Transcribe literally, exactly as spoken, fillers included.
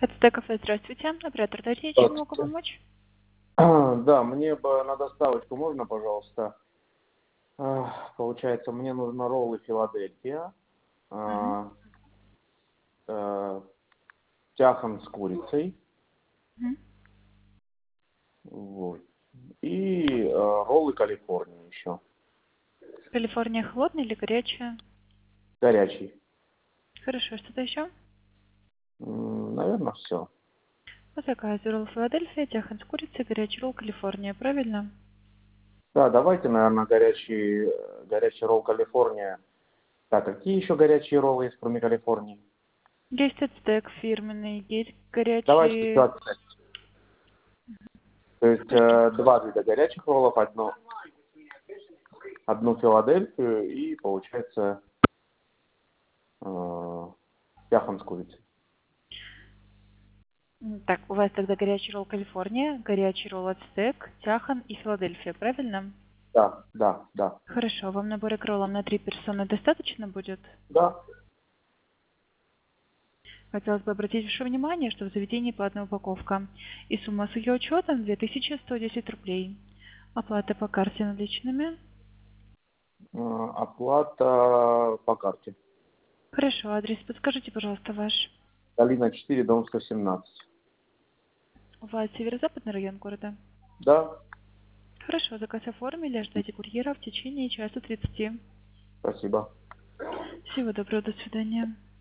Это кафе, здравствуйте. Оператор Дарья, чем могу Здравствуйте. помочь? Да, мне бы на доставочку можно, пожалуйста? А, Получается, мне нужно роллы Филадельфия, Мгм. а, э, тяхан с курицей, Мгм. вот, и э, роллы Калифорния еще, Калифорния холодная или горячая? горячий. Хорошо, что-то еще? Наверное, все. По заказу ролл Филадельфия, тяхан с курицей, горячий ролл Калифорния, правильно? Да, давайте, наверное, горячий, э, горячий ролл Калифорния. Так, какие еще горячие роллы есть, кроме Калифорнии? Есть ацтек фирменный, есть Давайте горячий... еще. То есть Хорошо. э, два вида горячих роллов, одно, одну Филадельфию и, получается, э, тяхан с курицей. М, Так, у вас тогда горячий ролл Калифорния, горячий ролл ацтек, тяхан и Филадельфия, правильно? Да, да, да. Хорошо, вам наборы к роллам на три персоны достаточно будет? Да. Хотелось бы обратить ваше внимание, что в заведении платная упаковка и сумма с ее учетом две тысячи сто десять рублей. Оплата по карте наличными. Э, Оплата по карте. Хорошо, адрес подскажите, пожалуйста, ваш. Калина четыре, дом сто семнадцать. У вас северо-западный район города. Да, Хорошо, заказ оформили, ожидайте курьера в течение часа тридцати. спасибо. Всего доброго, до свидания.